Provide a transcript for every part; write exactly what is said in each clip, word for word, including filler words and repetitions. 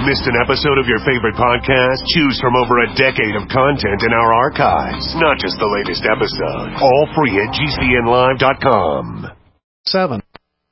Missed an episode of your favorite podcast? Choose from over a decade of content in our archives, not just the latest episode. All free at G C N live dot com. Seven.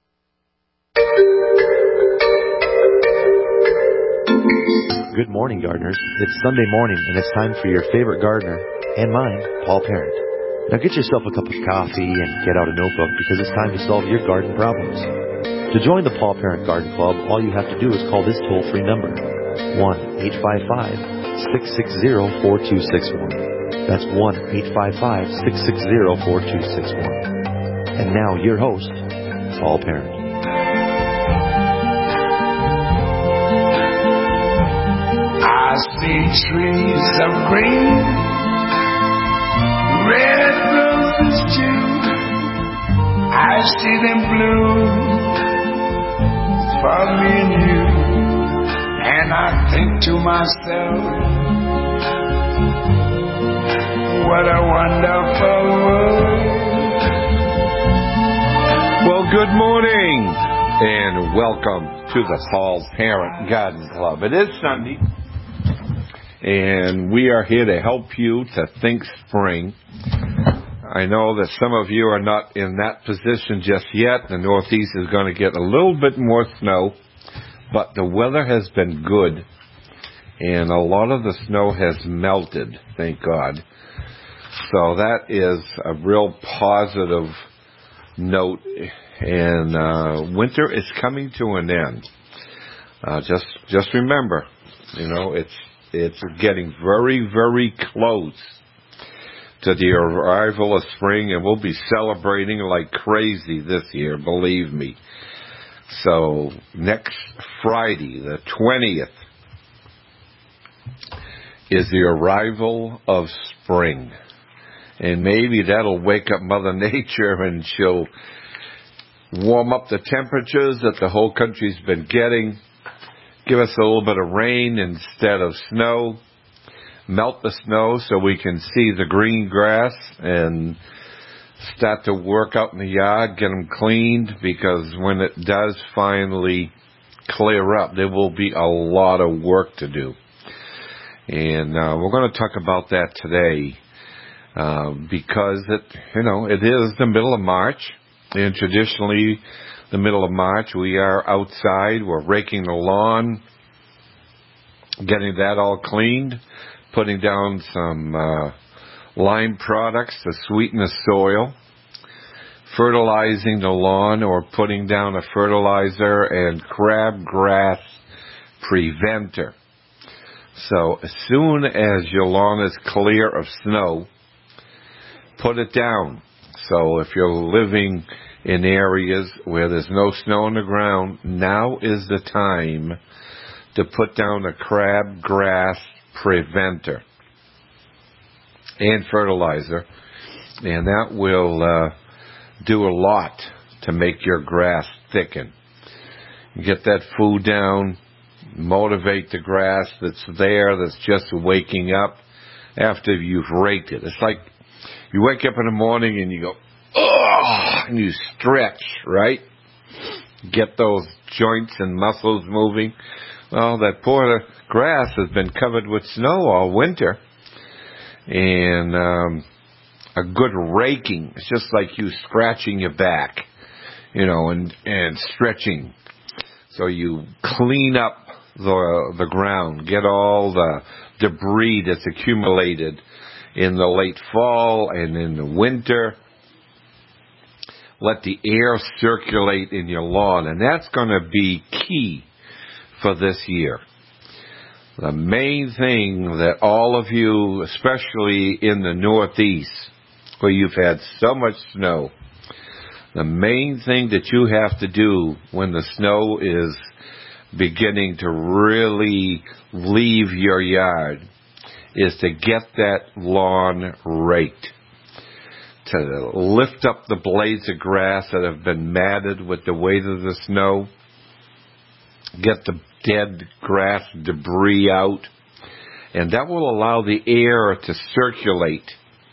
Good morning, gardeners. It's Sunday morning, and it's time for your favorite gardener, and mine, Paul Parent. Now get yourself a cup of coffee and get out a notebook, because it's time to solve your garden problems. To join the Paul Parent Garden Club, all you have to do is call this toll-free number, one eight five five, six six zero, four two six one. That's one eight five five, six six zero, four two six one. And now, your host, Paul Parent. I see trees of green, red roses too. I see them bloom for me and you. And I think to myself, what a wonderful world. Well, good morning and welcome to the Paul Parent Garden Club. It is Sunday, and we are here to help you to think spring. I know that some of you are not in that position just yet. The Northeast is going to get a little bit more snow, but the weather has been good, and a lot of the snow has melted, thank God. So that is a real positive note, and uh, winter is coming to an end. Uh, just just remember, you know, it's it's getting very, very close to the arrival of spring, and we'll be celebrating like crazy this year, believe me. So next Friday, the twentieth, is the arrival of spring. And maybe that'll wake up Mother Nature, and she'll warm up the temperatures that the whole country's been getting, give us a little bit of rain instead of snow, melt the snow so we can see the green grass and start to work out in the yard, get them cleaned, because when it does finally clear up, there will be a lot of work to do. And uh, we're going to talk about that today. Uh, because it, you know, it is the middle of March, and traditionally, the middle of March, we are outside, we're raking the lawn, getting that all cleaned, putting down some uh, lime products to sweeten the soil, fertilizing the lawn, or putting down a fertilizer and crabgrass preventer. So as soon as your lawn is clear of snow, put it down. So if you're living in areas where there's no snow on the ground, now is the time to put down a crabgrass preventer and fertilizer, and that will uh, do a lot to make your grass thicken. Get that food down, motivate the grass that's there, that's just waking up after you've raked it. It's like you wake up in the morning and you go, oh, and you stretch, right? Get those joints and muscles moving. Well, that poor grass has been covered with snow all winter. And um, a good raking, it's just like you scratching your back, you know, and, and stretching. So you clean up the the ground, get all the debris that's accumulated in the late fall and in the winter. Let the air circulate in your lawn, and that's going to be key for this year. The main thing that all of you, especially in the Northeast, where you've had so much snow, the main thing that you have to do when the snow is beginning to really leave your yard is to get that lawn raked, to lift up the blades of grass that have been matted with the weight of the snow, get the dead grass debris out, and that will allow the air to circulate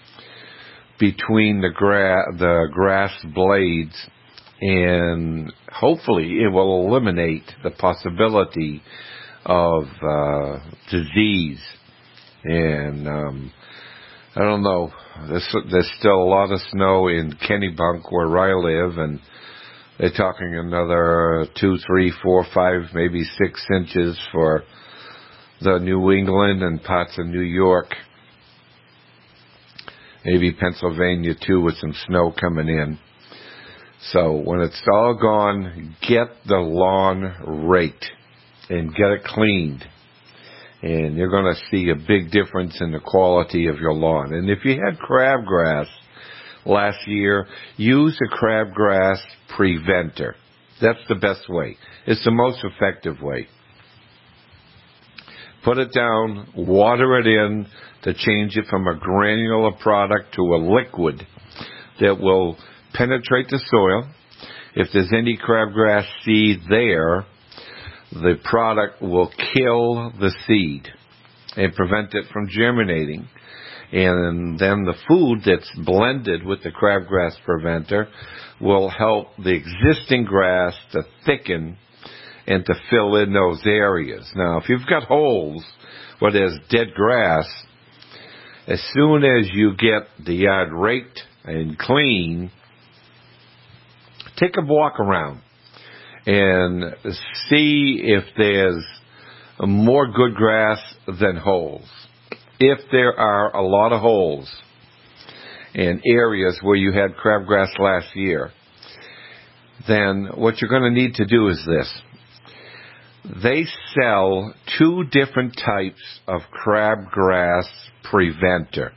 between the, gra- the grass blades, and hopefully it will eliminate the possibility of uh, disease. And um, I don't know, there's, there's still a lot of snow in Kennebunk where I live, and they're talking another two, three, four, five, maybe six inches for the New England and parts of New York. Maybe Pennsylvania too, with some snow coming in. So when it's all gone, get the lawn raked and get it cleaned. And you're going to see a big difference in the quality of your lawn. And if you had crabgrass last year, use a crabgrass preventer. That's the best way. It's the most effective way. Put it down, water it in to change it from a granular product to a liquid that will penetrate the soil. If there's any crabgrass seed there, the product will kill the seed and prevent it from germinating. And then the food that's blended with the crabgrass preventer will help the existing grass to thicken and to fill in those areas. Now, if you've got holes where there's dead grass, as soon as you get the yard raked and clean, take a walk around and see if there's more good grass than holes. If there are a lot of holes in areas where you had crabgrass last year, then what you're going to need to do is this. They sell two different types of crabgrass preventer.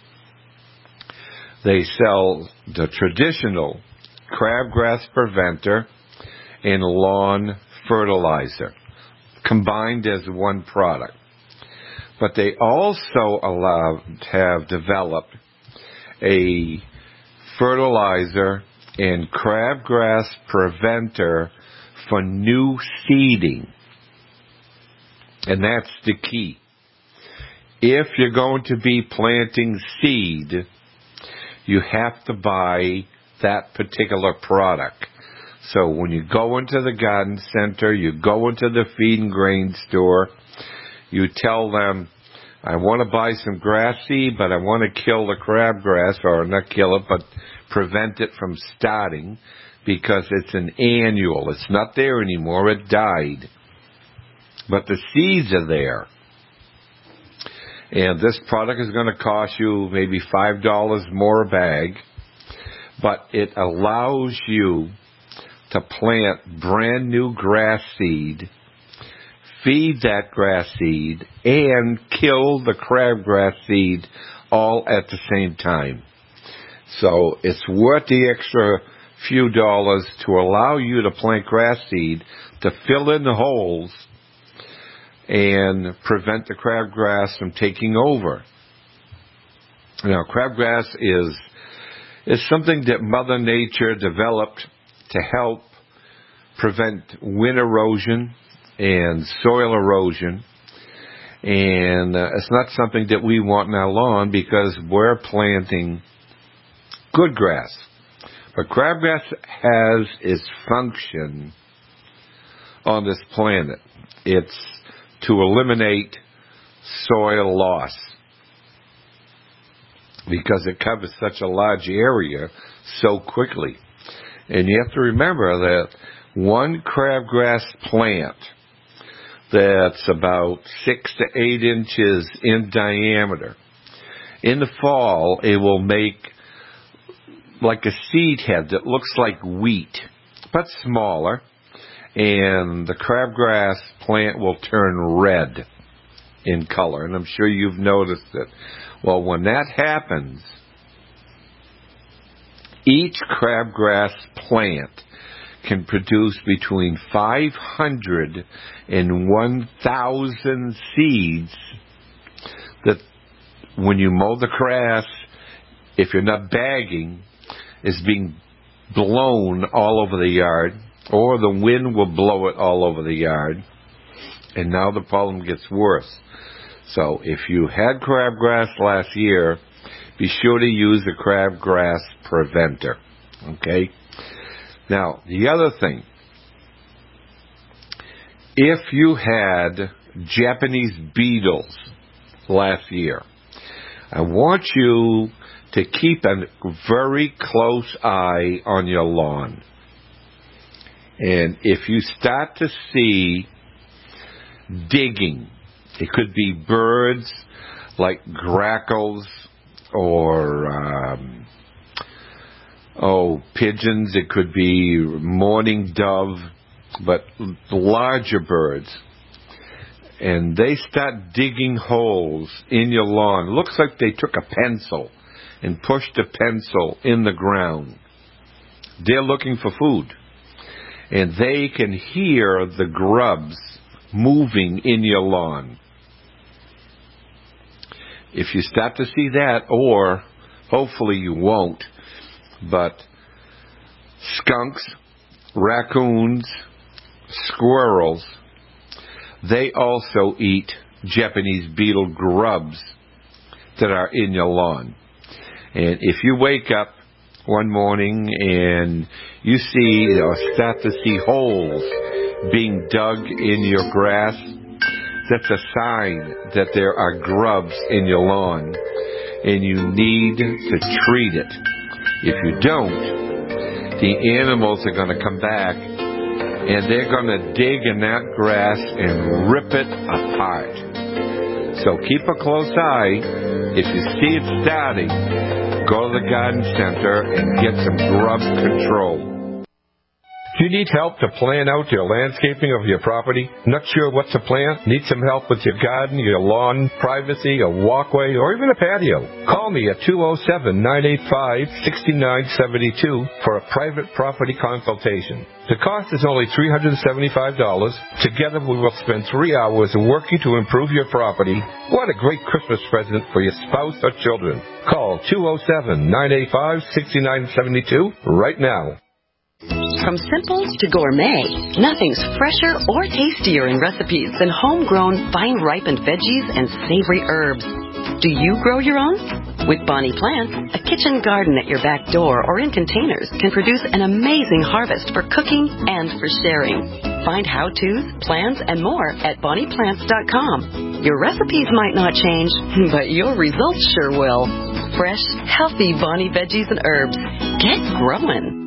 They sell the traditional crabgrass preventer and lawn fertilizer combined as one product. But they also allow, have developed a fertilizer and crabgrass preventer for new seeding. And that's the key. If you're going to be planting seed, you have to buy that particular product. So when you go into the garden center, you go into the feed and grain store, you tell them, I want to buy some grass seed, but I want to kill the crabgrass, or not kill it, but prevent it from starting, because it's an annual. It's not there anymore. It died. But the seeds are there. And this product is going to cost you maybe five dollars more a bag, but it allows you to plant brand new grass seed, feed that grass seed, and kill the crabgrass seed all at the same time. So it's worth the extra few dollars to allow you to plant grass seed, to fill in the holes, and prevent the crabgrass from taking over. Now, crabgrass is is something that Mother Nature developed to help prevent wind erosion and soil erosion. And uh, it's not something that we want in our lawn because we're planting good grass. But crabgrass has its function on this planet. It's to eliminate soil loss because it covers such a large area so quickly. And you have to remember that one crabgrass plant that's about six to eight inches in diameter, in the fall, it will make like a seed head that looks like wheat, but smaller, and the crabgrass plant will turn red in color. And I'm sure you've noticed it. Well, when that happens, each crabgrass plant can produce between five hundred and one thousand seeds that when you mow the grass, if you're not bagging, is being blown all over the yard, or the wind will blow it all over the yard, and now the problem gets worse. So if you had crabgrass last year, be sure to use a crabgrass preventer. Okay? Now, the other thing, if you had Japanese beetles last year. I want you to keep a very close eye on your lawn. And if you start to see digging, it could be birds like grackles or um, oh pigeons. It could be mourning dove, but larger birds. And they start digging holes in your lawn. It looks like they took a pencil and pushed a pencil in the ground. They're looking for food. And they can hear the grubs moving in your lawn. If you start to see that, or hopefully you won't, but skunks, raccoons, squirrels, they also eat Japanese beetle grubs that are in your lawn. And if you wake up one morning and you see or start to see holes being dug in your grass, that's a sign that there are grubs in your lawn and you need to treat it. If you don't, the animals are going to come back and they're going to dig in that grass and rip it apart. So keep a close eye. If you see it starting, go to the garden center and get some grub control. Do you need help to plan out your landscaping of your property? Not sure what to plant? Need some help with your garden, your lawn, privacy, a walkway, or even a patio? Call me at two oh seven, nine eight five, six nine seven two for a private property consultation. The cost is only three hundred seventy-five dollars. Together we will spend three hours working to improve your property. What a great Christmas present for your spouse or children. Call two oh seven, nine eight five, six nine seven two right now. From simple to gourmet, nothing's fresher or tastier in recipes than homegrown, vine-ripened veggies and savory herbs. Do you grow your own? With Bonnie Plants, a kitchen garden at your back door or in containers can produce an amazing harvest for cooking and for sharing. Find how-tos, plans, and more at bonnie plants dot com. Your recipes might not change, but your results sure will. Fresh, healthy Bonnie veggies and herbs. Get growing.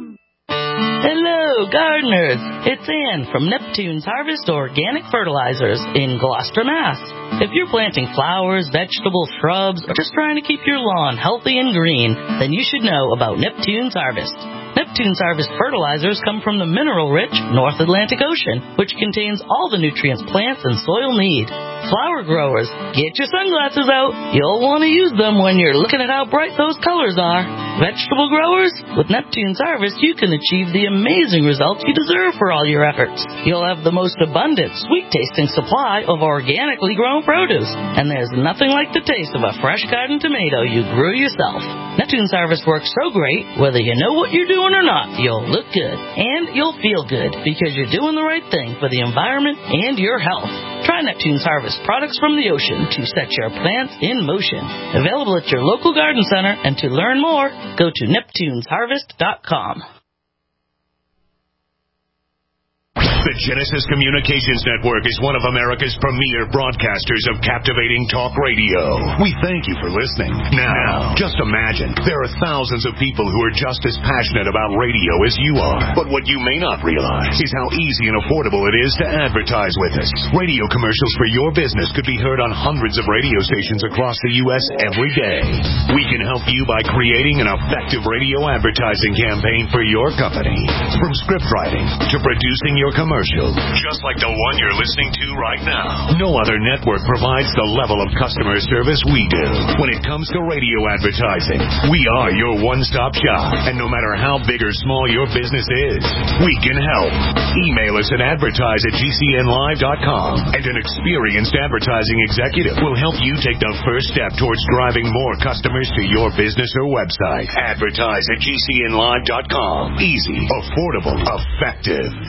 Hello, gardeners. It's Ann from Neptune's Harvest Organic Fertilizers in Gloucester, Mass. If you're planting flowers, vegetables, shrubs, or just trying to keep your lawn healthy and green, then you should know about Neptune's Harvest. Neptune's Harvest fertilizers come from the mineral-rich North Atlantic Ocean, which contains all the nutrients plants and soil need. Flower growers, get your sunglasses out. You'll want to use them when you're looking at how bright those colors are. Vegetable growers, with Neptune's Harvest, you can achieve the amazing results you deserve for all your efforts. You'll have the most abundant, sweet-tasting supply of organically grown produce. And there's nothing like the taste of a fresh garden tomato you grew yourself. Neptune's Harvest works so great, whether you know what you're doing or not, you'll look good. And you'll feel good, because you're doing the right thing for the environment and your health. Try Neptune's Harvest products from the ocean to set your plants in motion. Available at your local garden center, and to learn more, go to neptunes harvest dot com. The Genesis Communications Network is one of America's premier broadcasters of captivating talk radio. We thank you for listening. Now, just imagine, there are thousands of people who are just as passionate about radio as you are. But what you may not realize is how easy and affordable it is to advertise with us. Radio commercials for your business could be heard on hundreds of radio stations across the U S every day. We can help you by creating an effective radio advertising campaign for your company. From script writing to producing your commercial. Commercial, just like the one you're listening to right now. No other network provides the level of customer service we do. When it comes to radio advertising, we are your one-stop shop. And no matter how big or small your business is, we can help. Email us at advertise at g c n live dot com, and an experienced advertising executive will help you take the first step towards driving more customers to your business or website. Advertise at g c n live dot com. Easy, affordable, effective.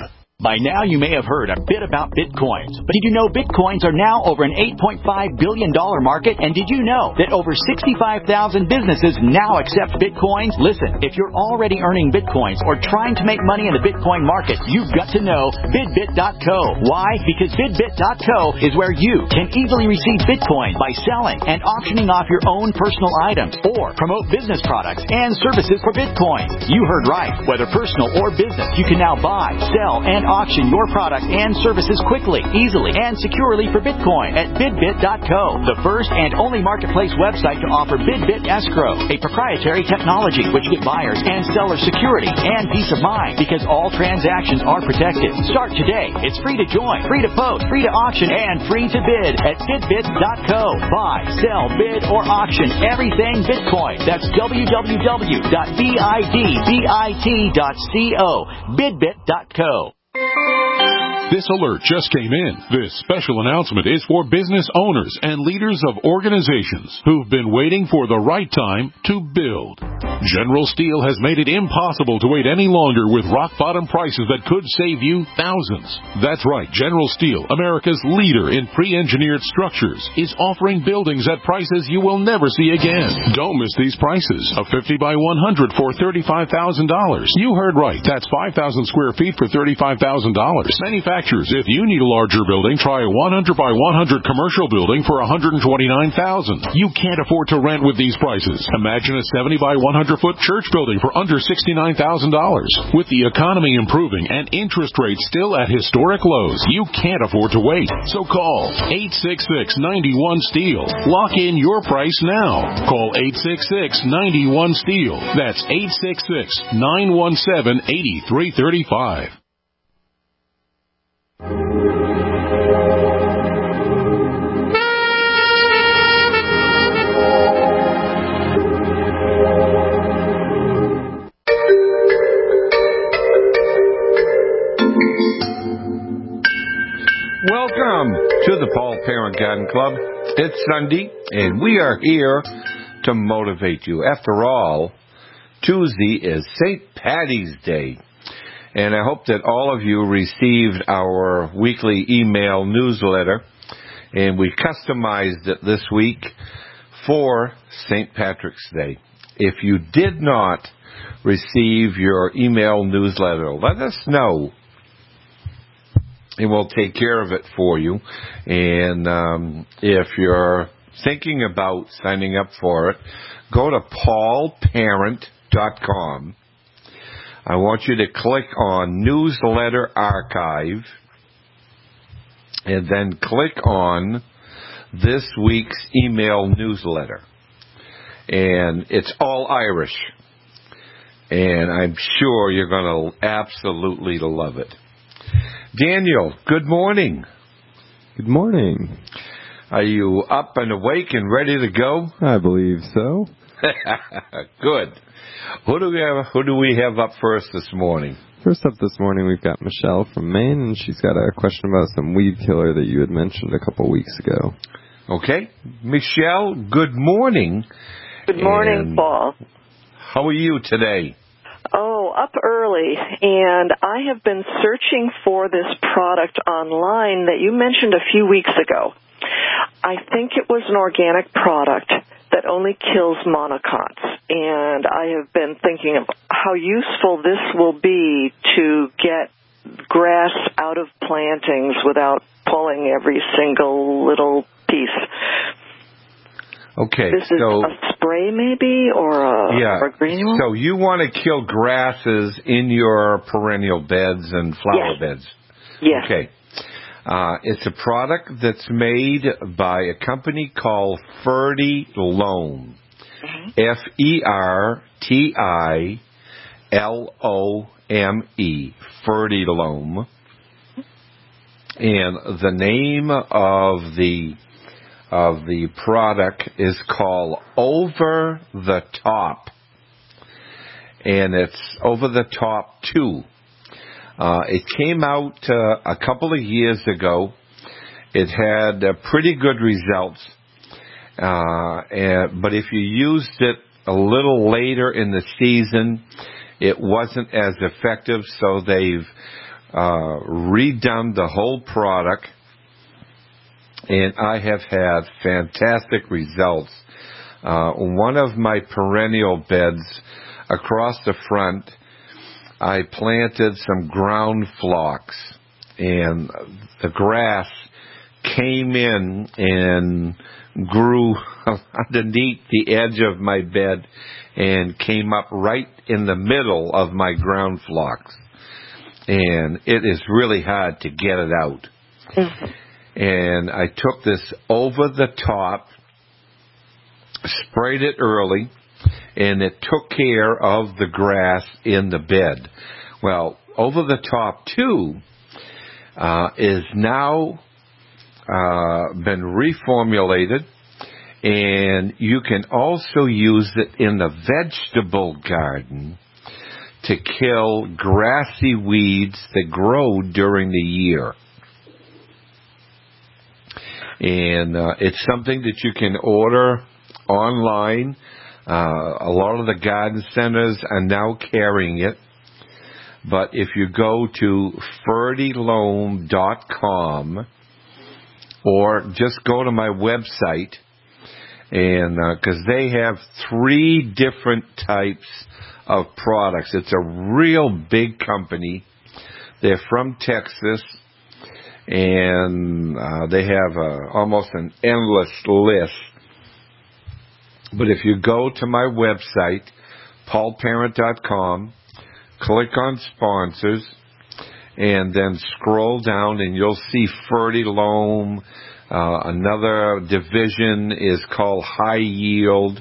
By now, you may have heard a bit about Bitcoins. But did you know Bitcoins are now over an eight point five billion dollars market? And did you know that over sixty-five thousand businesses now accept Bitcoins? Listen, if you're already earning Bitcoins or trying to make money in the Bitcoin market, you've got to know Bidbit dot co. Why? Because Bidbit dot co is where you can easily receive Bitcoin by selling and auctioning off your own personal items or promote business products and services for Bitcoin. You heard right. Whether personal or business, you can now buy, sell, and auction your product and services quickly, easily, and securely for Bitcoin at Bidbit dot co, the first and only marketplace website to offer Bidbit Escrow, a proprietary technology which gives buyers and sellers security and peace of mind because all transactions are protected. Start today. It's free to join, free to post, free to auction, and free to bid at Bidbit dot co. Buy, sell, bid, or auction everything Bitcoin. That's w w w dot bidbit dot co. Bidbit dot co. This alert just came in. This special announcement is for business owners and leaders of organizations who've been waiting for the right time to build. General Steel has made it impossible to wait any longer with rock-bottom prices that could save you thousands. That's right. General Steel, America's leader in pre-engineered structures, is offering buildings at prices you will never see again. Don't miss these prices. A fifty by one hundred for thirty-five thousand dollars. You heard right. That's five thousand square feet for thirty-five thousand dollars. Manufacturers, if you need a larger building, try a one hundred by one hundred commercial building for one hundred twenty-nine thousand dollars. You can't afford to rent with these prices. Imagine a seventy by one hundred foot church building for under sixty-nine thousand dollars. With the economy improving and interest rates still at historic lows, you can't afford to wait. So call eight six six, nine one, STEEL. Lock in your price now. Call eight six six, nine one, STEEL. That's eight six six, nine one seven, eight three three five. Welcome to the Paul Parent Garden Club. It's Sunday, and we are here to motivate you. After all, Tuesday is Saint Patty's Day, and I hope that all of you received our weekly email newsletter, and we customized it this week for Saint Patrick's Day. If you did not receive your email newsletter, let us know, and we'll take care of it for you. And um, if you're thinking about signing up for it, go to paul parent dot com. I want you to click on Newsletter Archive, and then click on this week's email newsletter. And it's all Irish, and I'm sure you're going to absolutely love it. Daniel, good morning. Good morning. Are you up and awake and ready to go? I believe so. Good. Who do we have? Who do we have up first this morning? First up this morning, we've got Michelle from Maine, and she's got a question about some weed killer that you had mentioned a couple weeks ago. Okay, Michelle. Good morning. Good morning, and Paul. How are you today? Oh, up early, and I have been searching for this product online that you mentioned a few weeks ago. I think it was an organic product that only kills monocots, and I have been thinking of how useful this will be to get grass out of plantings without pulling every single little piece. Okay, this so is a spray maybe, or a, yeah, or a granule? So you want to kill grasses in your perennial beds and flower yes. beds? Yes. Okay. Uh, it's a product that's made by a company called Fertilome. Mm-hmm. F E R T I L O M E. Fertilome. And the name of the of the product is called Over the Top. And it's Over the Top two. Uh, it came out uh, a couple of years ago. It had uh, pretty good results. Uh, and, but if you used it a little later in the season, it wasn't as effective, so they've uh, redone the whole product, and I have had fantastic results. Uh, one of my perennial beds across the front, I planted some ground phlox, and the grass came in and grew underneath the edge of my bed and came up right in the middle of my ground phlox. And it is really hard to get it out. Mm-hmm. And I took this over the top, sprayed it early, and it took care of the grass in the bed. Well, over the top too uh, is now uh, been reformulated, and you can also use it in the vegetable garden to kill grassy weeds that grow during the year. And uh, it's something that you can order online. Uh, a lot of the garden centers are now carrying it. But if you go to fertilome dot com or just go to my website, and because uh, they have three different types of products. It's a real big company. They're from Texas, and uh, they have uh, almost an endless list. But if you go to my website, paul parent dot com, click on sponsors, and then scroll down, and you'll see Fertilome. Uh, another division is called High Yield.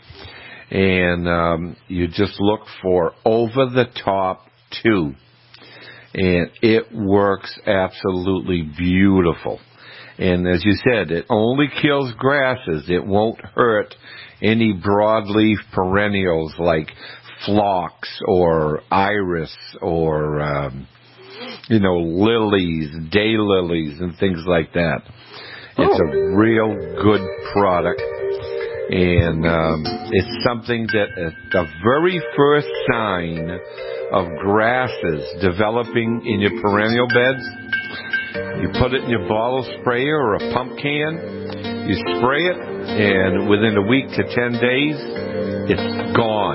And um, you just look for Over the Top two. And it works absolutely beautiful. And as you said, it only kills grasses. It won't hurt any broadleaf perennials like phlox or iris or, um, you know, lilies, daylilies, and things like that. It's a real good product. And um, it's something that at the very first sign of grasses developing in your perennial beds, you put it in your bottle sprayer or a pump can, you spray it, and within a week to ten days, it's gone.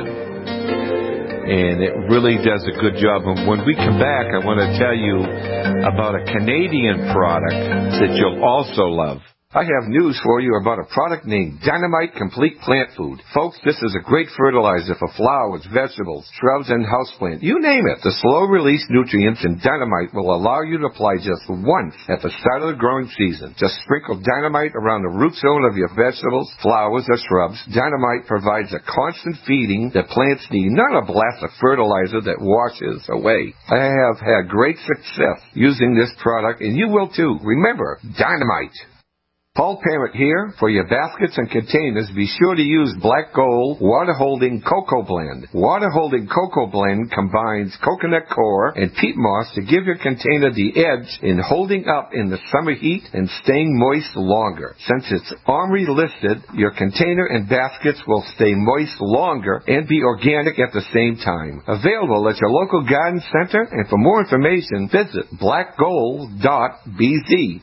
And it really does a good job. And when we come back, I want to tell you about a Canadian product that you'll also love. I have news for you about a product named Dynamite Complete Plant Food. Folks, this is a great fertilizer for flowers, vegetables, shrubs, and houseplants. You name it. The slow-release nutrients in Dynamite will allow you to apply just once at the start of the growing season. Just sprinkle Dynamite around the root zone of your vegetables, flowers, or shrubs. Dynamite provides a constant feeding that plants need, not a blast of fertilizer that washes away. I have had great success using this product, and you will too. Remember, Dynamite. Paul Parent here. For your baskets and containers, be sure to use Black Gold Water Holding Cocoa Blend. Water Holding Cocoa Blend combines coconut coir and peat moss to give your container the edge in holding up in the summer heat and staying moist longer. Since it's OMRI listed, your container and baskets will stay moist longer and be organic at the same time. Available at your local garden center, and for more information, visit black gold dot b z.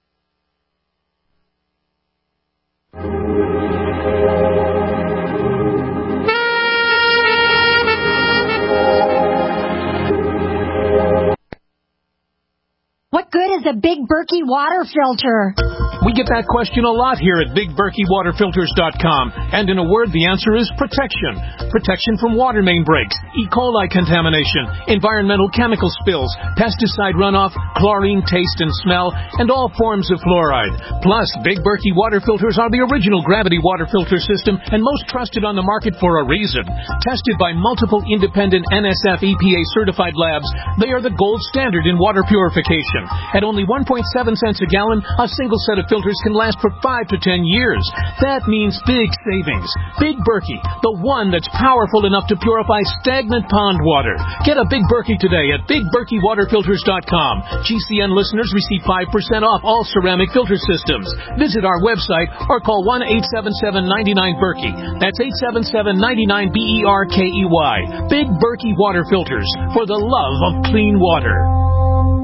What good is a Big Berkey water filter? We get that question a lot here at big berkey water filters dot com. And in a word, the answer is protection. Protection from water main breaks, E. coli contamination, environmental chemical spills, pesticide runoff, chlorine taste and smell, and all forms of fluoride. Plus, Big Berkey water filters are the original gravity water filter system and most trusted on the market for a reason. Tested by multiple independent N S F E P A certified labs, they are the gold standard in water purification. At only one point seven cents a gallon, a single set of filters can last for five to ten years. That means big savings. Big Berkey, the one that's powerful enough to purify stagnant pond water. Get a Big Berkey today at big berkey water filters dot com. G C N listeners receive five percent off all ceramic filter systems. Visit our website or call one eight seven seven, nine nine, Berkey. That's eight seven seven, nine nine, B E R K E Y. Big Berkey water filters, for the love of clean water.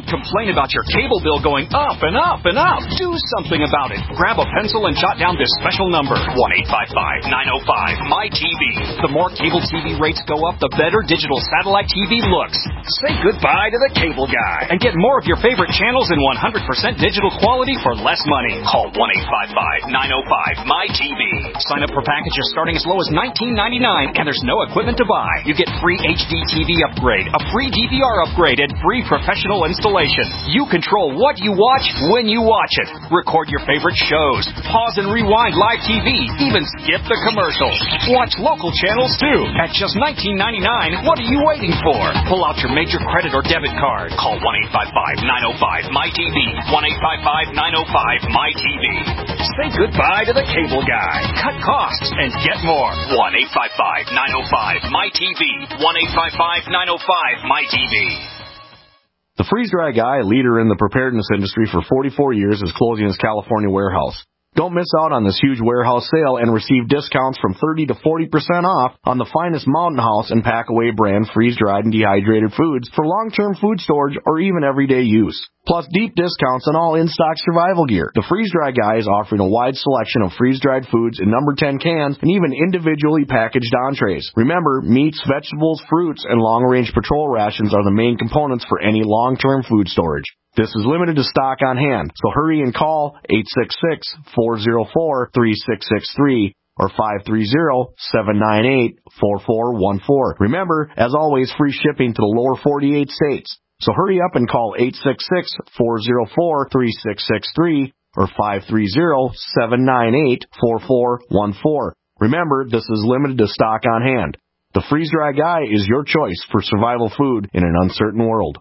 complain about your cable bill going up and up and up. Do something about it. Grab a pencil and jot down this special number, one eight five five, nine oh five, M Y T V. The more cable T V rates go up, the better digital satellite T V looks. Say goodbye to the cable guy and get more of your favorite channels in one hundred percent digital quality for less money. Call one eight five five, nine oh five, M Y T V. Sign up for packages starting as low as nineteen ninety-nine, and there's no equipment to buy. You get free H D T V upgrade, a free D V R upgrade, and free professional installation. You control what you watch when you watch it. Record your favorite shows. Pause and rewind live T V. Even skip the commercials. Watch local channels too. At just nineteen ninety-nine, what are you waiting for? Pull out your major credit or debit card. Call one eight five five, nine oh five, M Y T V. one eight five five, nine oh five, M Y T V. Say goodbye to the cable guy. Cut costs and get more. one eight five five, nine oh five, M Y T V. one eight five five, nine oh five, M Y T V. The Freeze Dry Guy, leader in the preparedness industry for forty-four years, is closing his California warehouse. Don't miss out on this huge warehouse sale and receive discounts from thirty to forty percent off on the finest Mountain House and Packaway brand freeze-dried and dehydrated foods for long-term food storage or even everyday use. Plus deep discounts on all in-stock survival gear. The Freeze Dry Guy is offering a wide selection of freeze-dried foods in number ten cans and even individually packaged entrees. Remember, meats, vegetables, fruits, and long-range patrol rations are the main components for any long-term food storage. This is limited to stock on hand, so hurry and call eight six six, four oh four, three six six three or five three zero, seven nine eight, four four one four. Remember, as always, free shipping to the lower forty-eight states. So hurry up and call eight six six, four oh four, three six six three or five three zero, seven nine eight, four four one four. Remember, this is limited to stock on hand. The Freeze Dry Guy is your choice for survival food in an uncertain world.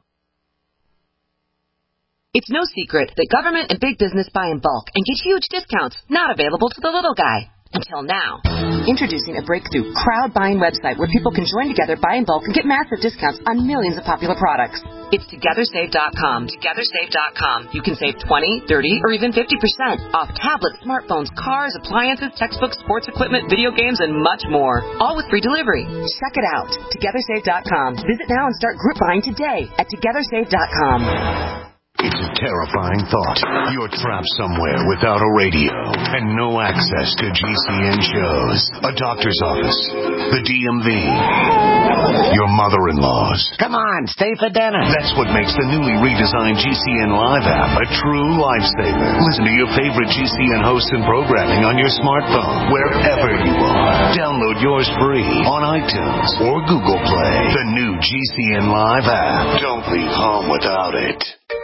It's no secret that government and big business buy in bulk and get huge discounts not available to the little guy. Until now. Introducing a breakthrough crowd buying website where people can join together, buy in bulk, and get massive discounts on millions of popular products. It's Together Save dot com. Together Save dot com. You can save twenty, thirty, or even fifty percent off tablets, smartphones, cars, appliances, textbooks, sports equipment, video games, and much more. All with free delivery. Check it out. Together Save dot com. Visit now and start group buying today at Together Save dot com. It's a terrifying thought. You're trapped somewhere without a radio and no access to G C N shows, a doctor's office, the D M V, your mother-in-law's. Come on, stay for dinner. That's what makes the newly redesigned G C N Live app a true lifesaver. Listen to your favorite G C N hosts and programming on your smartphone, wherever you are. Download yours free on iTunes or Google Play. The new G C N Live app. Don't leave home without it.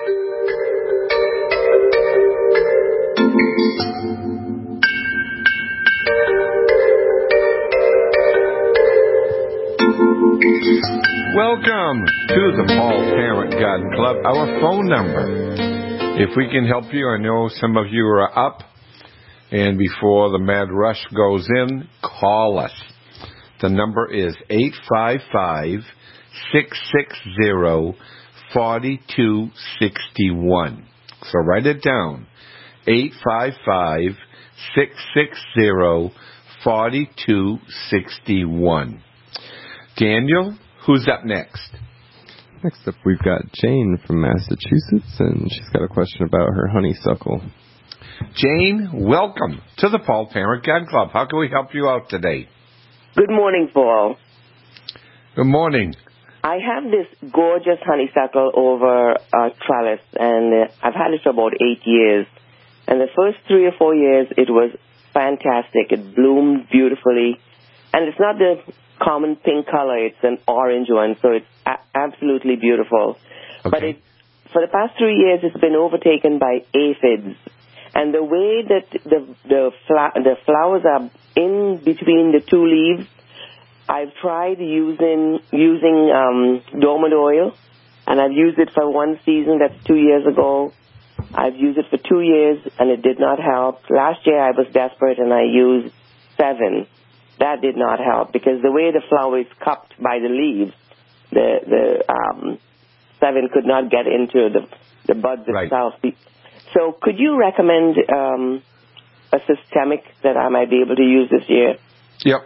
Welcome to the Paul Parent Garden Club. Our phone number, if we can help you, I know some of you are up, and before the mad rush goes in, call us. The number is eight five five, six six zero, four two six one. So write it down, eight five five, six six zero, four two six one. Daniel, who's up next? Next up, we've got Jane from Massachusetts, and she's got a question about her honeysuckle. Jane, welcome to the Paul Parent Garden Club. How can we help you out today? Good morning, Paul. Good morning. I have this gorgeous honeysuckle over a trellis, and I've had it for about eight years. And the first three or four years, it was fantastic. It bloomed beautifully. And it's not the common pink color. It's an orange one, so it's a- absolutely beautiful. Okay. But it, for the past three years, it's been overtaken by aphids. And the way that the the, fla- the flowers are in between the two leaves, I've tried using using um, dormant oil, and I've used it for one season. That's two years ago. I've used it for two years, and it did not help. Last year, I was desperate, and I used seven. That did not help because the way the flower is cupped by the leaves, the the um, seven could not get into the the buds right. itself. So, could you recommend um, a systemic that I might be able to use this year? Yep.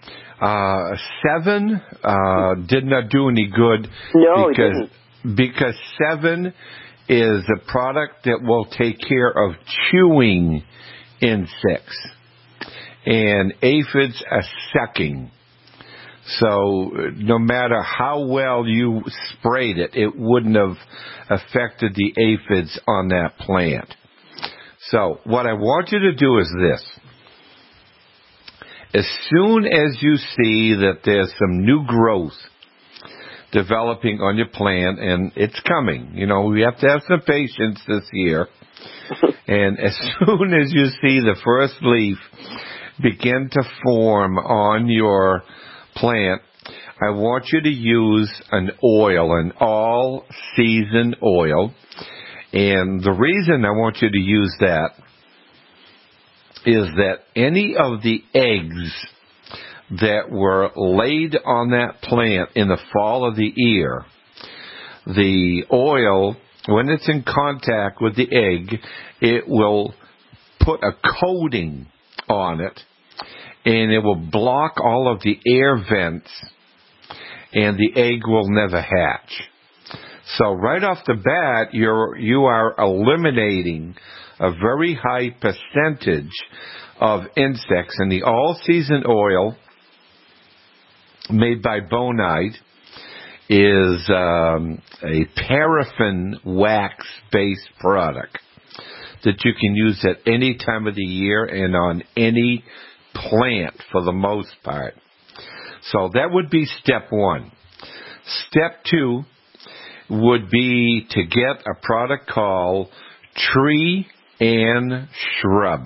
Uh, seven uh, did not do any good. No, because, it didn't. Because seven is a product that will take care of chewing insects. And aphids are sucking. So no matter how well you sprayed it, it wouldn't have affected the aphids on that plant. So what I want you to do is this. As soon as you see that there's some new growth developing on your plant, and it's coming, you know, we have to have some patience this year. And as soon as you see the first leaf begin to form on your plant, I want you to use an oil, an all-season oil. And the reason I want you to use that is that any of the eggs that were laid on that plant in the fall of the year, the oil, when it's in contact with the egg, it will put a coating on it, and it will block all of the air vents, and the egg will never hatch. So right off the bat, you're, you are eliminating a very high percentage of insects. And the all-season oil made by Bonide is um, a paraffin wax-based product that you can use at any time of the year and on any plant for the most part. So that would be step one. Step two would be to get a product called Tree and Shrub.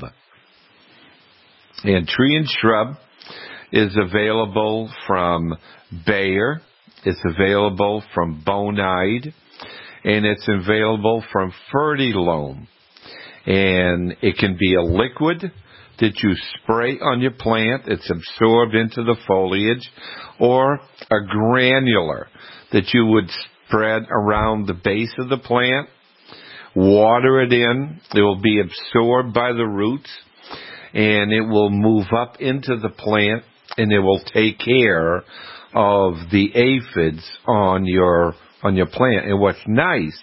And Tree and Shrub is available from Bayer, it's available from Bonide, and it's available from Fertilome. And it can be a liquid that you spray on your plant, it's absorbed into the foliage, or a granular that you would spread around the base of the plant, water it in, it will be absorbed by the roots, and it will move up into the plant, and it will take care of the aphids on your on your plant. And what's nice,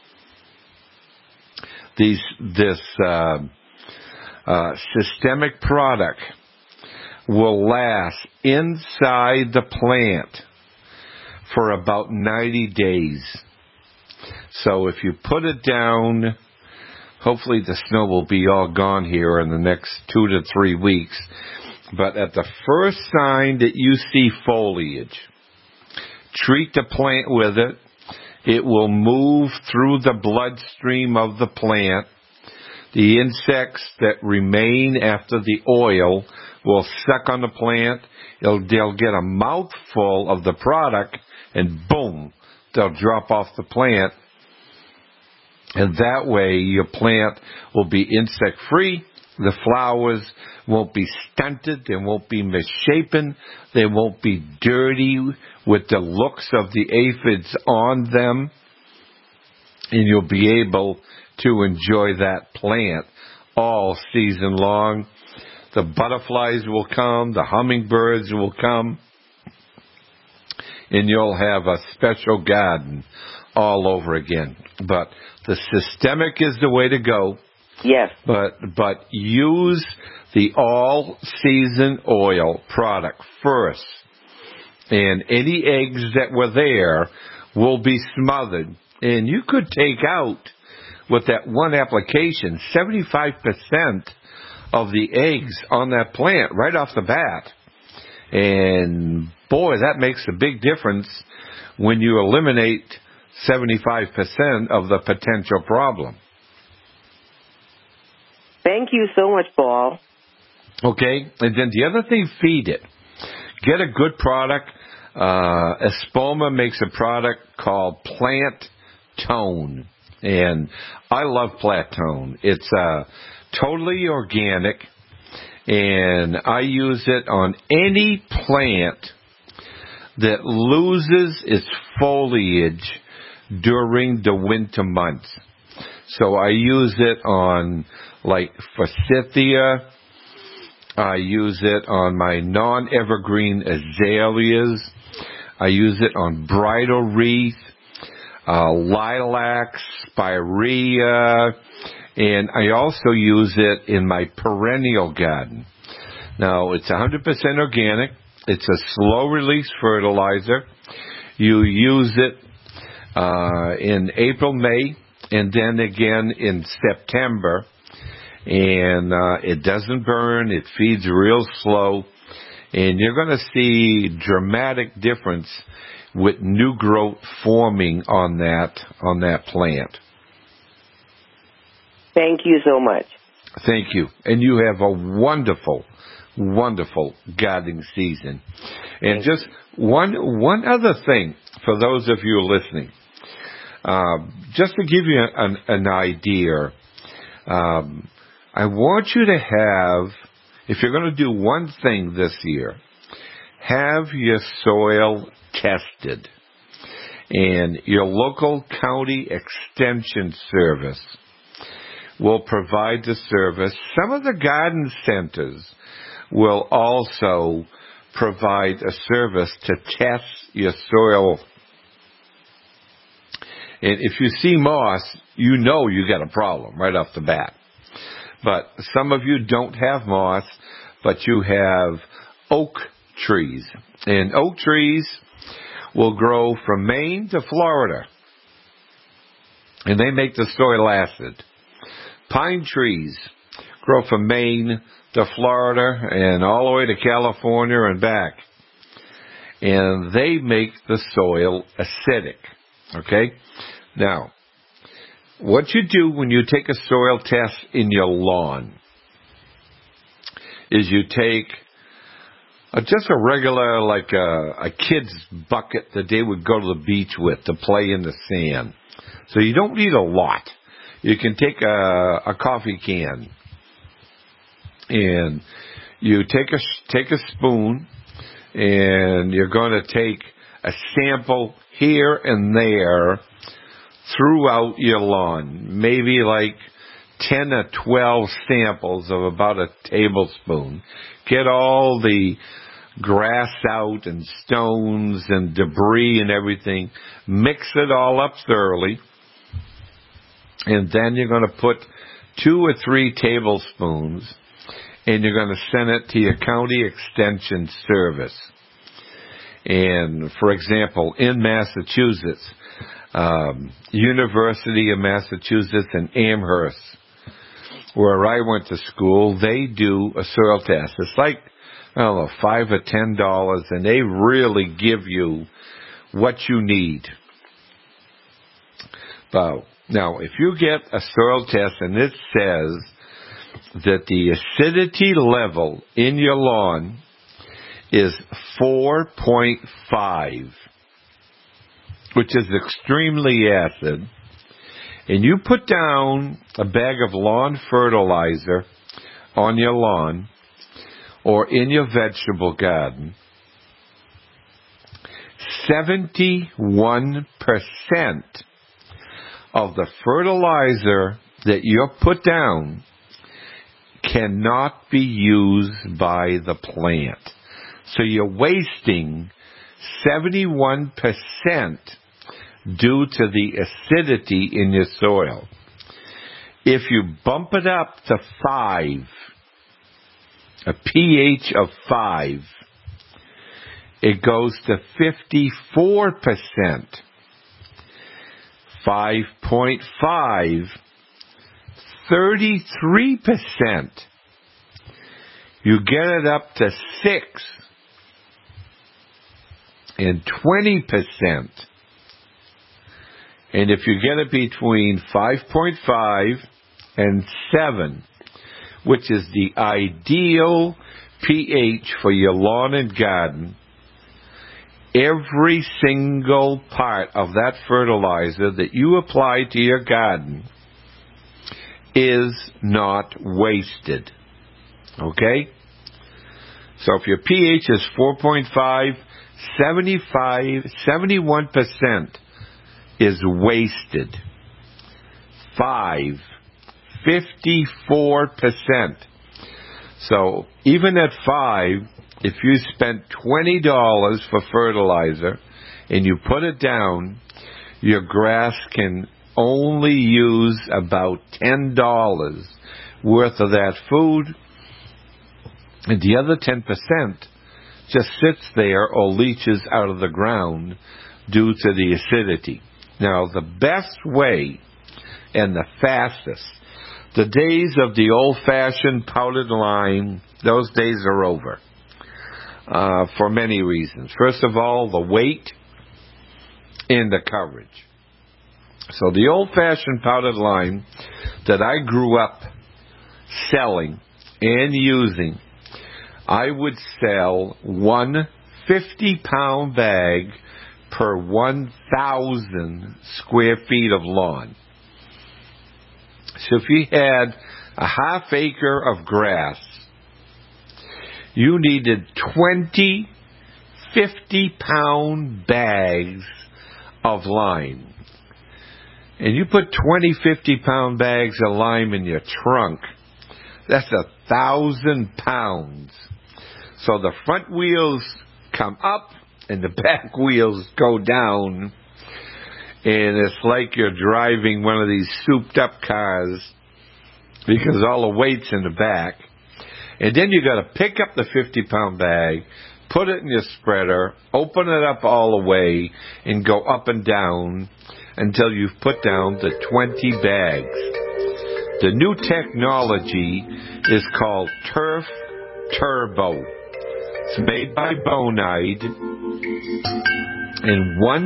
these this uh, uh, systemic product will last inside the plant for about ninety days. So if you put it down, hopefully the snow will be all gone here in the next two to three weeks. But at the first sign that you see foliage, treat the plant with it. It will move through the bloodstream of the plant. The insects that remain after the oil will suck on the plant. It'll, they'll get a mouthful of the product, and boom, they'll drop off the plant. And that way your plant will be insect-free. The flowers won't be stunted. They won't be misshapen. They won't be dirty with the looks of the aphids on them. And you'll be able to enjoy that plant all season long. The butterflies will come. The hummingbirds will come. And you'll have a special garden all over again. But the systemic is the way to go. Yes. But but use the all-season oil product first. And any eggs that were there will be smothered. And you could take out, with that one application, seventy-five percent of the eggs on that plant right off the bat. And boy, that makes a big difference when you eliminate seventy-five percent of the potential problem. Thank you so much, Paul. Okay, and then the other thing, feed it. Get a good product. Uh, Espoma makes a product called Plant Tone, and I love Plant Tone. It's uh, totally organic, and I use it on any plant that loses its foliage during the winter months. So I use it on, like, forsythia. I use it on my non-evergreen azaleas. I use it on bridal wreath. uh, lilac, spirea, and I also use it in my perennial garden. Now, it's one hundred percent organic. It's a slow-release fertilizer. You use it uh, in April, May, and then again in September. And uh, it doesn't burn. It feeds real slow. And you're going to see dramatic difference with new growth forming on that on that plant. Thank you so much. Thank you. And you have a wonderful, wonderful gardening season. And Thank just you. one one other thing for those of you listening. Uh, just to give you an, an idea, um, I want you to have, if you're going to do one thing this year, have your soil tested. And your local county extension service will provide the service. Some of the garden centers will also provide a service to test your soil. And if you see moss, you know you got a problem right off the bat. But some of you don't have moss, but you have oak trees. And oak trees will grow from Maine to Florida. And they make the soil acid. Pine trees grow from Maine to Florida and all the way to California and back. And they make the soil acidic. Okay? Now, what you do when you take a soil test in your lawn is you take a, just a regular, like a, a kid's bucket that they would go to the beach with to play in the sand. So you don't need a lot. You can take a, a coffee can and you take a take a spoon and you're going to take a sample here and there throughout your lawn, maybe like ten or twelve samples of about a tablespoon. Get all the grass out and stones and debris and everything. Mix it all up thoroughly. And then you're going to put two or three tablespoons and you're going to send it to your county extension service. And for example, in Massachusetts, um, University of Massachusetts in Amherst, where I went to school, they do a soil test. It's like, I don't know, five or ten dollars, and they really give you what you need. But now, if you get a soil test and it says that the acidity level in your lawn is four point five, which is extremely acid, and you put down a bag of lawn fertilizer on your lawn or in your vegetable garden, seventy-one percent of the fertilizer that you put down cannot be used by the plant. So you're wasting seventy-one percent due to the acidity in your soil. If you bump it up to five, a pH of five, it goes to fifty-four percent. five point five, thirty-three percent. You get it up to six and twenty percent. And if you get it between five point five and seven, which is the ideal pH for your lawn and garden, every single part of that fertilizer that you apply to your garden is not wasted. Okay? So if your pH is four point five, seventy-five, seventy-one percent is wasted. Five, fifty-four percent. So even at five, if you spent twenty dollars for fertilizer and you put it down, your grass can only use about ten dollars worth of that food, and the other ten percent just sits there or leaches out of the ground due to the acidity. Now, the best way and the fastest, the days of the old-fashioned powdered lime, those days are over uh, for many reasons. First of all, the weight and the coverage. So the old-fashioned powdered lime that I grew up selling and using, I would sell one fifty-pound bag per one thousand square feet of lawn. So if you had a half acre of grass, you needed twenty fifty-pound bags of lime. And you put twenty fifty-pound bags of lime in your trunk, that's a thousand pounds. So the front wheels come up and the back wheels go down, and it's like you're driving one of these souped-up cars because all the weight's in the back. And then you got to pick up the fifty-pound bag, put it in your spreader, open it up all the way, and go up and down until you've put down the twenty bags. The new technology is called Turf Turbo. It's made by Bonide, and one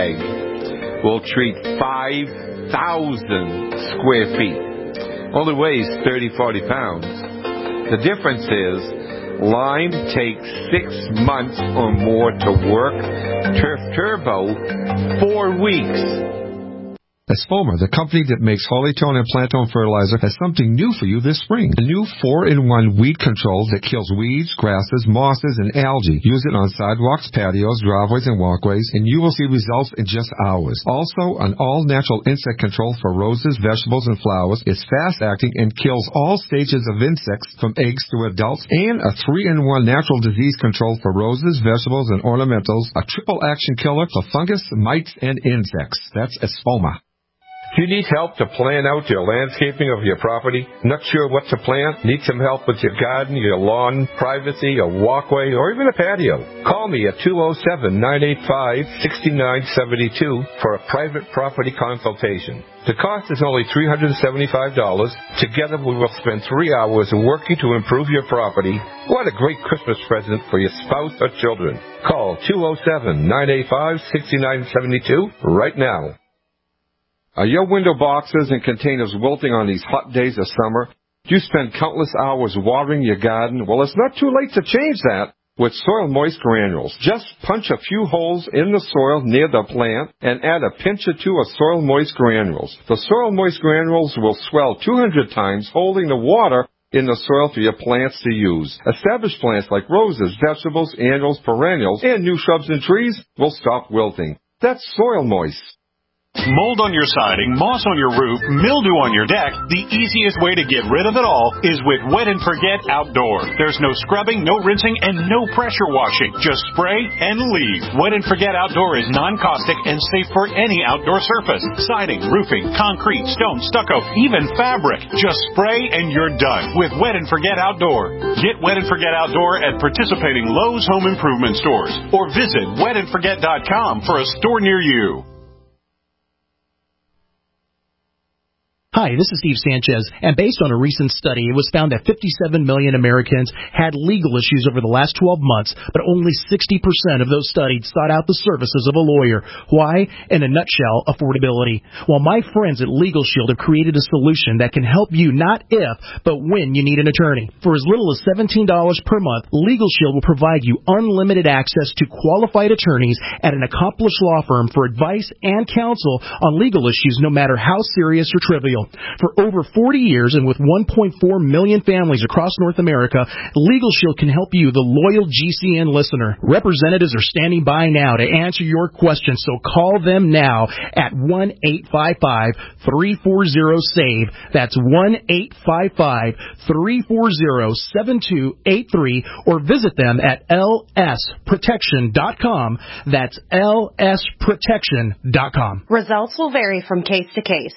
bag will treat five thousand square feet. Only weighs thirty, forty pounds. The difference is lime takes six months or more to work. Turf Turbo, four weeks. Espoma, the company that makes Hollytone and Plantone fertilizer, has something new for you this spring. A new four in one weed control that kills weeds, grasses, mosses, and algae. Use it on sidewalks, patios, driveways, and walkways, and you will see results in just hours. Also, an all-natural insect control for roses, vegetables, and flowers. It's fast-acting and kills all stages of insects from eggs to adults, and a three in one natural disease control for roses, vegetables, and ornamentals. A triple-action killer for fungus, mites, and insects. That's Espoma. Do you need help to plan out your landscaping of your property? Not sure what to plant? Need some help with your garden, your lawn, privacy, a walkway, or even a patio? Call me at two oh seven, nine eight five, six nine seven two for a private property consultation. The cost is only three hundred seventy-five dollars. Together we will spend three hours working to improve your property. What a great Christmas present for your spouse or children. Call two oh seven, nine eight five, six nine seven two right now. Are your window boxes and containers wilting on these hot days of summer? Do you spend countless hours watering your garden? Well, it's not too late to change that with Soil Moist Granules. Just punch a few holes in the soil near the plant and add a pinch or two of Soil Moist Granules. The Soil Moist Granules will swell two hundred times, holding the water in the soil for your plants to use. Established plants like roses, vegetables, annuals, perennials, and new shrubs and trees will stop wilting. That's Soil Moist. Mold on your siding, moss on your roof, mildew on your deck, the easiest way to get rid of it all is with Wet and Forget Outdoor. There's no scrubbing, no rinsing, and no pressure washing. Just spray and leave. Wet and Forget Outdoor is non-caustic and safe for any outdoor surface. Siding, roofing, concrete, stone, stucco, even fabric. Just spray and you're done with Wet and Forget Outdoor. Get Wet and Forget Outdoor at participating Lowe's Home Improvement stores or visit wet and forget dot com for a store near you. Hi, this is Steve Sanchez, and based on a recent study, it was found that fifty-seven million Americans had legal issues over the last twelve months, but only sixty percent of those studied sought out the services of a lawyer. Why? In a nutshell, affordability. Well, my friends at Legal Shield have created a solution that can help you not if, but when you need an attorney. For as little as seventeen dollars per month, Legal Shield will provide you unlimited access to qualified attorneys at an accomplished law firm for advice and counsel on legal issues, no matter how serious or trivial. For over forty years and with one point four million families across North America, Legal Shield can help you, the loyal G C N listener. Representatives are standing by now to answer your questions, so call them now at one eight five five, three four zero, SAVE. That's one eight five five, three four zero, seven two eight three, or visit them at L S protection dot com. That's L S protection dot com. Results will vary from case to case.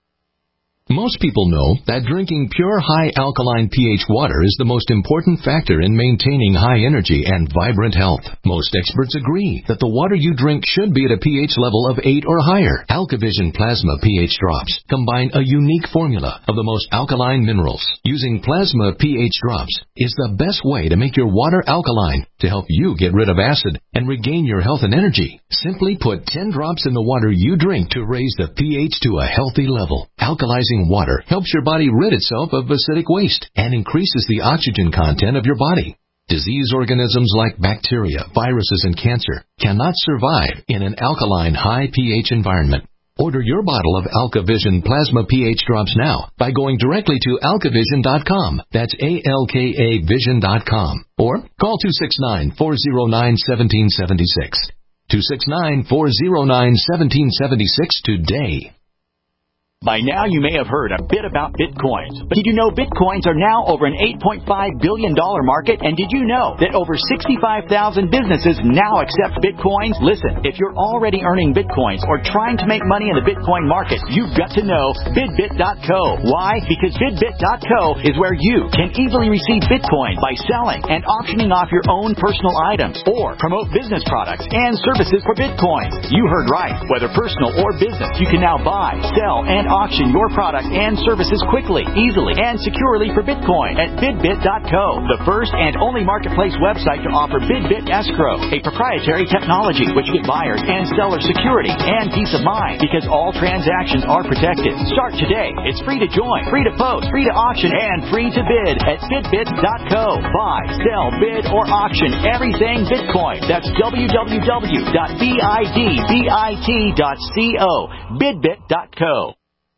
Most people know that drinking pure high alkaline pH water is the most important factor in maintaining high energy and vibrant health. Most experts agree that the water you drink should be at a pH level of eight or higher. AlkaVision Plasma pH drops combine a unique formula of the most alkaline minerals. Using plasma pH drops is the best way to make your water alkaline to help you get rid of acid and regain your health and energy. Simply put ten drops in the water you drink to raise the pH to a healthy level. Alkalizing water helps your body rid itself of acidic waste and increases the oxygen content of your body. Disease organisms like bacteria, viruses, and cancer cannot survive in an alkaline high pH environment. Order your bottle of AlkaVision Plasma pH drops now by going directly to alka vision dot com. That's A L K A vision dot com. Or call two six nine, four zero nine, one seven seven six. two six nine, four zero nine, one seven seven six today. By now, you may have heard a bit about Bitcoins. But did you know Bitcoins are now over an eight point five billion dollars market? And did you know that over sixty-five thousand businesses now accept Bitcoins? Listen, if you're already earning Bitcoins or trying to make money in the Bitcoin market, you've got to know Bidbit dot co. Why? Because Bidbit dot co is where you can easily receive Bitcoin by selling and auctioning off your own personal items or promote business products and services for Bitcoins. You heard right. Whether personal or business, you can now buy, sell, and auction your product and services quickly, easily, and securely for Bitcoin at Bidbit dot co, the first and only marketplace website to offer Bidbit Escrow, a proprietary technology which gives buyers and sellers security and peace of mind because all transactions are protected. Start today. It's free to join, free to post, free to auction, and free to bid at Bidbit dot co. Buy, sell, bid, or auction everything Bitcoin. That's w w w dot bidbit dot co. Bidbit dot co.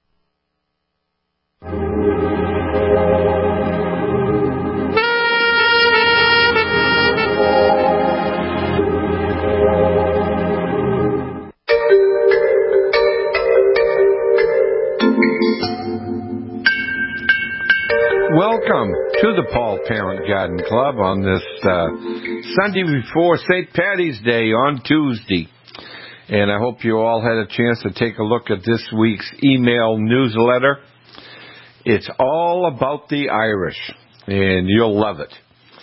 Welcome to the Paul Parent Garden Club on this uh, Sunday before Saint Patty's Day on Tuesday. And I hope you all had a chance to take a look at this week's email newsletter. It's all about the Irish, and you'll love it.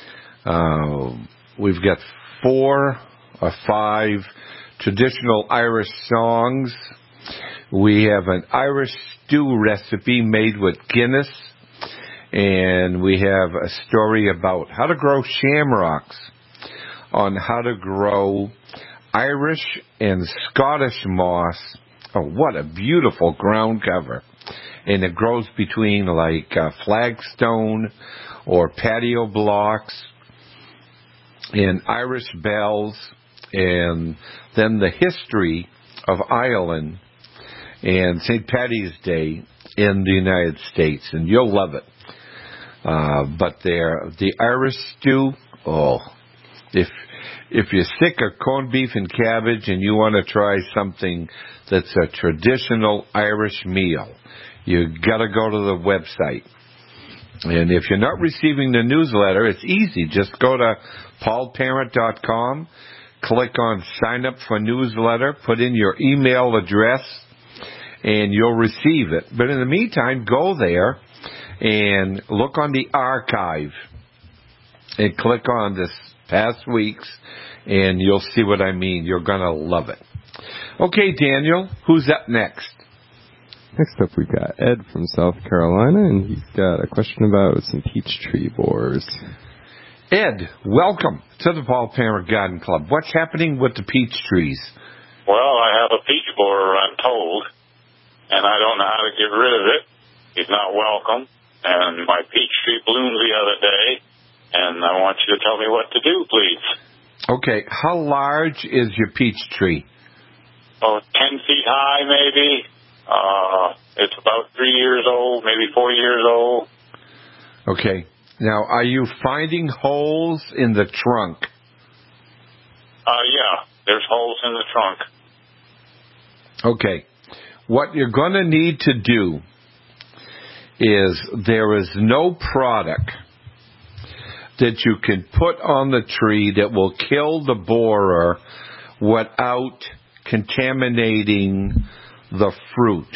Uh, we've got four or five traditional Irish songs. We have an Irish stew recipe made with Guinness. And we have a story about how to grow shamrocks, on how to grow Irish and Scottish moss. Oh, what a beautiful ground cover. And it grows between like uh, flagstone or patio blocks and Irish bells. And then the history of Ireland and Saint Patty's Day in the United States. And you'll love it. Uh, but they're, the Irish stew, oh, if if you're sick of corned beef and cabbage and you want to try something that's a traditional Irish meal, you got to go to the website. And if you're not receiving the newsletter, it's easy. Just go to paul parent dot com, click on sign up for newsletter, put in your email address, and you'll receive it. But in the meantime, go there and look on the archive and click on this past week's, and you'll see what I mean. You're going to love it. Okay, Daniel, who's up next? Next up, we've got Ed from South Carolina, and he's got a question about some peach tree borers. Ed, welcome to the Paul Parent Garden Club. What's happening with the peach trees? Well, I have a peach borer, I'm told, and I don't know how to get rid of it. He's not welcome. And my peach tree bloomed the other day, and I want you to tell me what to do, please. Okay, how large is your peach tree? Oh, ten feet high, maybe. Uh, it's about three years old, maybe four years old. Okay. Now, are you finding holes in the trunk? Uh, yeah, there's holes in the trunk. Okay. What you're going to need to do is there is no product that you can put on the tree that will kill the borer without contaminating the fruit.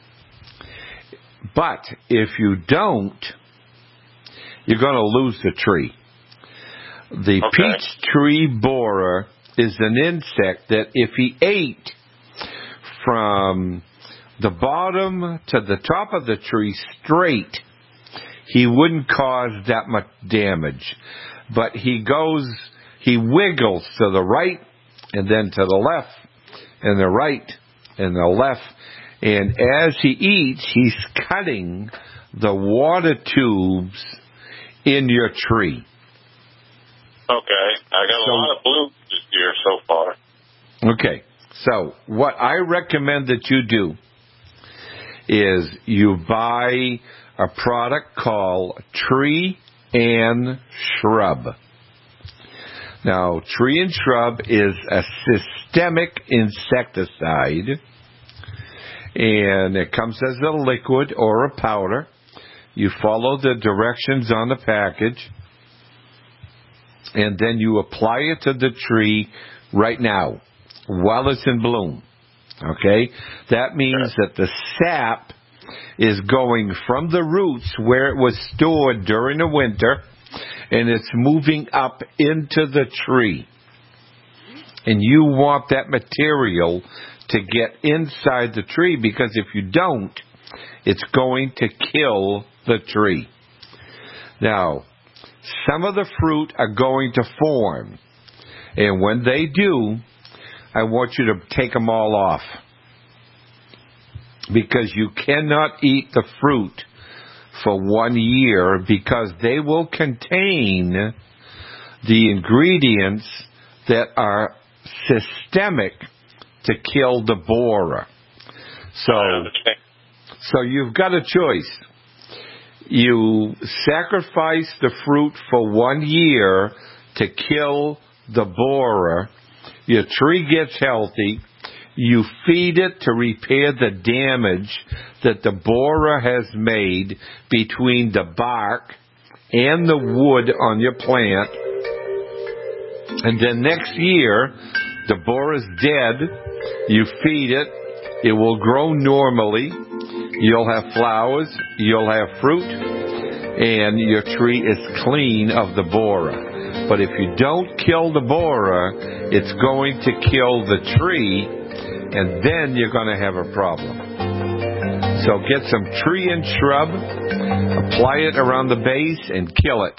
But if you don't, you're going to lose the tree. The okay. peach tree borer is an insect that if he ate from the bottom to the top of the tree straight, he wouldn't cause that much damage. But he goes, he wiggles to the right and then to the left and the right and the left. And as he eats, he's cutting the water tubes in your tree. Okay. I got so, a lot of blue this year so far. Okay. So what I recommend that you do is you buy a product called Tree and Shrub. Now, Tree and Shrub is a systemic insecticide, and it comes as a liquid or a powder. You follow the directions on the package, and then you apply it to the tree right now while it's in bloom. Okay? That means that the sap is going from the roots where it was stored during the winter, and it's moving up into the tree. And you want that material to get inside the tree, because if you don't, it's going to kill the tree. Now, some of the fruit are going to form, and when they do, I want you to take them all off, because you cannot eat the fruit for one year, because they will contain the ingredients that are systemic to kill the borer. So, so you've got a choice. You sacrifice the fruit for one year to kill the borer. Your tree gets healthy. You feed it to repair the damage that the borer has made between the bark and the wood on your plant. And then next year, the borer's dead. You feed it. It will grow normally. You'll have flowers. You'll have fruit. And your tree is clean of the borer. But if you don't kill the borer, it's going to kill the tree, and then you're going to have a problem. So get some Tree and Shrub, apply it around the base, and kill it.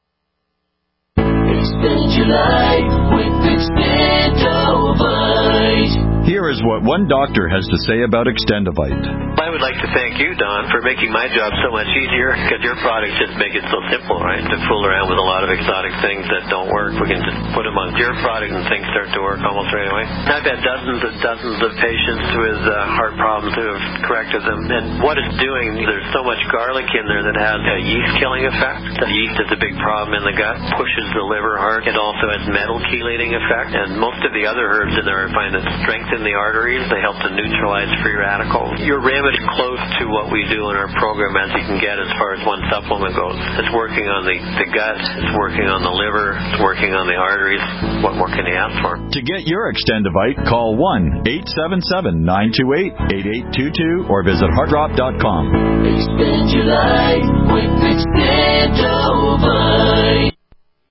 Expand your life with Extendovite. Here is what one doctor has to say about Extendovite. I would like to thank you, Don, for making my job so much easier, because your products just make it so simple, right? To fool around with a lot of exotic things that don't work, we can just put them on your product and things start to work almost right away. I've had dozens and dozens of patients with uh, heart problems who have corrected them, and what it's doing, there's so much garlic in there that has a yeast-killing effect. The yeast is a big problem in the gut, pushes the liver hard. It also has metal chelating effect, and most of the other herbs in there I find that strengthen the arteries. They help to neutralize free radicals. Your remedy is close to what we do in our program as you can get as far as one supplement goes. It's working on the, the gut, it's working on the liver, it's working on the arteries. What more can you ask for? To get your Extendovite, call one eight seven seven, nine two eight, eight eight two two or visit heartdrop dot com. Expand your life with Extendovite.